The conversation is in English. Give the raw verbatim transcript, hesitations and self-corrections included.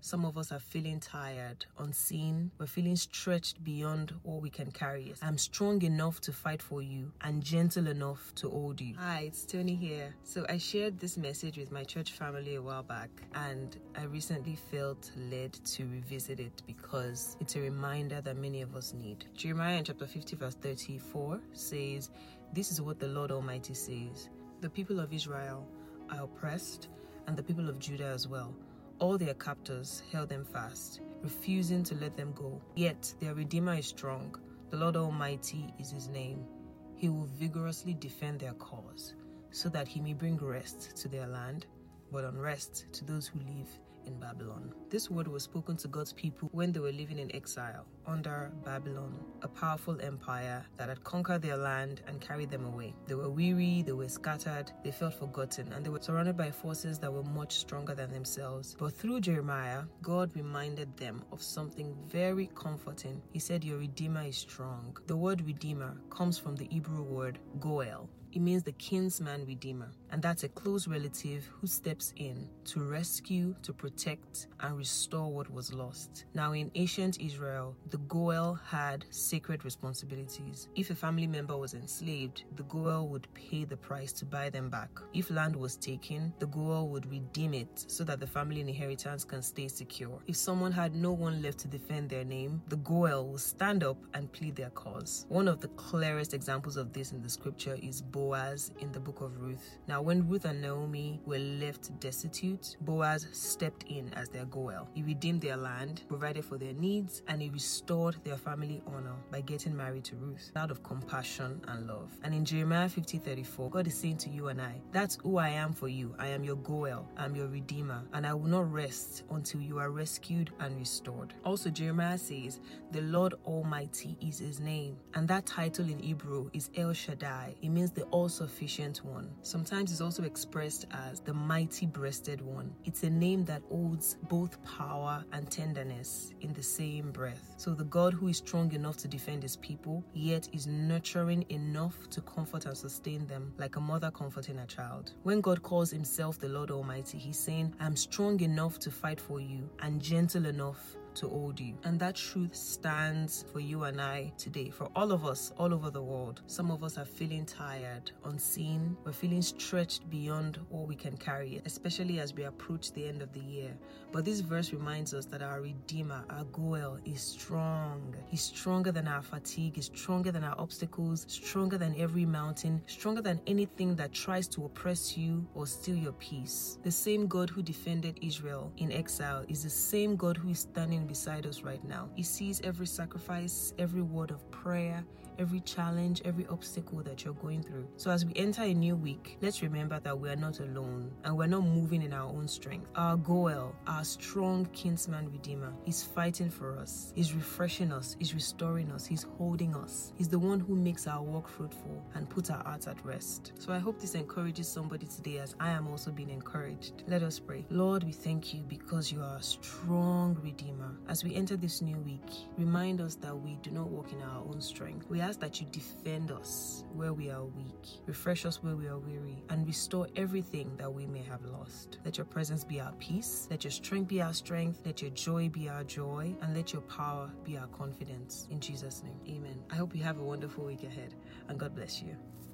Some of us are feeling tired, unseen. We're feeling stretched beyond all we can carry. I'm strong enough to fight for you and gentle enough to hold you. Hi, it's Tony here. So I shared this message with my church family a while back, and I recently felt led to revisit it because it's a reminder that many of us need. Jeremiah in chapter fifty verse thirty-four says, "This is what the Lord Almighty says. The people of Israel are oppressed, and the people of Judah as well. All their captors held them fast, refusing to let them go. Yet their Redeemer is strong. The Lord Almighty is his name. He will vigorously defend their cause, so that he may bring rest to their land, but unrest to those who live in Babylon." This word was spoken to God's people when they were living in exile under Babylon, a powerful empire that had conquered their land and carried them away. They were weary, they were scattered, they felt forgotten, and they were surrounded by forces that were much stronger than themselves. But through Jeremiah, God reminded them of something very comforting. He said, "Your Redeemer is strong." The word Redeemer comes from the Hebrew word Goel. It means the kinsman redeemer, and that's a close relative who steps in to rescue, to protect, and restore what was lost. Now, in ancient Israel, the Goel had sacred responsibilities. If a family member was enslaved, the Goel would pay the price to buy them back. If land was taken, the Goel would redeem it so that the family inheritance can stay secure. If someone had no one left to defend their name, the Goel will stand up and plead their cause. One of the clearest examples of this in the scripture is Boaz in the book of Ruth. Now, when Ruth and Naomi were left destitute, Boaz stepped in as their Goel. He redeemed their land, provided for their needs, and he restored their family honor by getting married to Ruth out of compassion and love. And in Jeremiah fifty thirty-four, God is saying to you and I, "That's who I am for you. I am your Goel. I'm your Redeemer, and I will not rest until you are rescued and restored." Also, Jeremiah says, "The Lord Almighty is his name," and that title in Hebrew is El Shaddai. It means the all-sufficient one. Sometimes it's also expressed as the mighty-breasted one. It's a name that holds both power and tenderness in the same breath. So the God who is strong enough to defend his people, yet is nurturing enough to comfort and sustain them like a mother comforting a child. When God calls himself the Lord Almighty, he's saying, "I'm strong enough to fight for you and gentle enough to hold you." And that truth stands for you and I today, for all of us all over the world. Some of us are feeling tired, unseen. We're feeling stretched beyond all we can carry, especially as we approach the end of the year. But this verse reminds us that our Redeemer, our Goel, is strong. He's stronger than our fatigue, he's stronger than our obstacles, stronger than every mountain, stronger than anything that tries to oppress you or steal your peace. The same God who defended Israel in exile is the same God who is standing beside us right now. He sees every sacrifice, every word of prayer, every challenge, every obstacle that you're going through. So as we enter a new week, let's remember that we are not alone and we're not moving in our own strength. Our Goel, our strong kinsman redeemer, is fighting for us. He's refreshing us. He's restoring us. He's holding us. He's the one who makes our work fruitful and puts our hearts at rest. So I hope this encourages somebody today, as I am also being encouraged. Let us pray. Lord, we thank you because you are a strong redeemer. As we enter this new week, remind us that we do not walk in our own strength. We ask that you defend us where we are weak, refresh us where we are weary, and restore everything that we may have lost. Let your presence be our peace, let your strength be our strength, let your joy be our joy, and let your power be our confidence. In Jesus' name, amen. I hope you have a wonderful week ahead, and God bless you.